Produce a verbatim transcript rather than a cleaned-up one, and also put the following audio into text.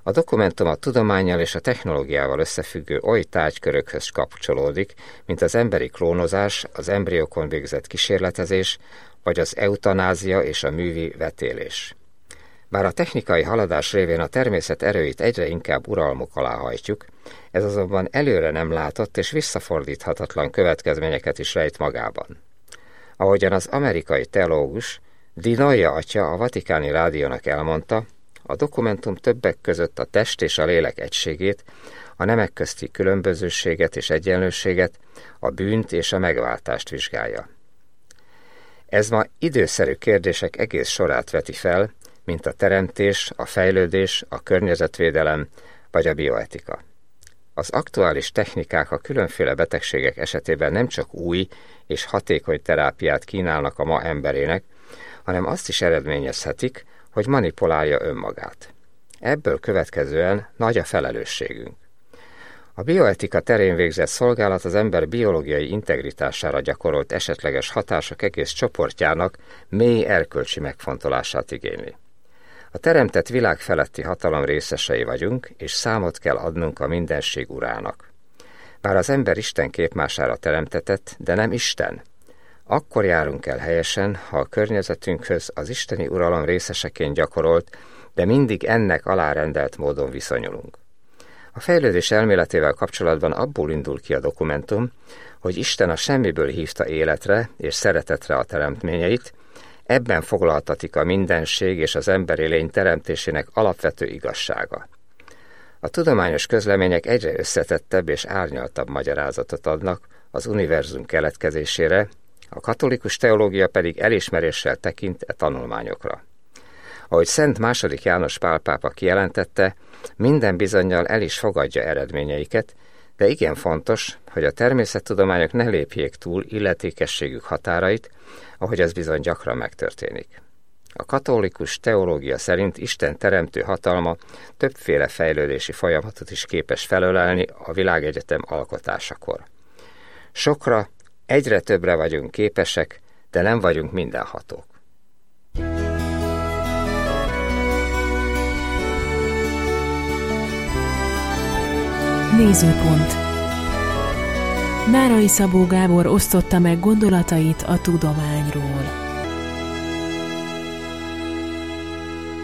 A dokumentum a tudománnyal és a technológiával összefüggő oly tárgykörökhöz kapcsolódik, mint az emberi klónozás, az embriókon végzett kísérletezés, vagy az eutanázia és a művi vetélés. Bár a technikai haladás révén a természet erőit egyre inkább uralmuk alá hajtjuk, ez azonban előre nem látott és visszafordíthatatlan következményeket is rejt magában. Ahogyan az amerikai teológus Di Noia atya a Vatikáni Rádiónak elmondta, a dokumentum többek között a test és a lélek egységét, a nemek közti különbözőséget és egyenlőséget, a bűnt és a megváltást vizsgálja. Ez ma időszerű kérdések egész sorát veti fel, mint a teremtés, a fejlődés, a környezetvédelem vagy a bioetika. Az aktuális technikák a különféle betegségek esetében nem csak új és hatékony terápiát kínálnak a ma emberének, hanem azt is eredményezhetik, hogy manipulálja önmagát. Ebből következően nagy a felelősségünk. A bioetika terén végzett szolgálat az ember biológiai integritására gyakorolt esetleges hatások egész csoportjának mély erkölcsi megfontolását igényli. A teremtett világ feletti hatalom részesei vagyunk, és számot kell adnunk a mindenség urának. Bár az ember Isten képmására teremtetett, de nem Isten. Akkor járunk el helyesen, ha a környezetünkhöz az isteni uralom részeseként gyakorolt, de mindig ennek alárendelt módon viszonyulunk. A fejlődés elméletével kapcsolatban abból indul ki a dokumentum, hogy Isten a semmiből hívta életre és szeretetre a teremtményeit, ebben foglaltatik a mindenség és az emberi lény teremtésének alapvető igazsága. A tudományos közlemények egyre összetettebb és árnyaltabb magyarázatot adnak az univerzum keletkezésére, a katolikus teológia pedig elismeréssel tekint e tanulmányokra. Ahogy Szent második János Pál pápa kijelentette, minden bizonnyal el is fogadja eredményeiket, de igen fontos, hogy a természettudományok ne lépjék túl illetékességük határait, ahogy ez bizony gyakran megtörténik. A katolikus teológia szerint Isten teremtő hatalma többféle fejlődési folyamatot is képes felölelni a világegyetem alkotásakor. Sokra, egyre többre vagyunk képesek, de nem vagyunk mindenhatók. Nézőpont. Nárai Szabó Gábor osztotta meg gondolatait a tudományról.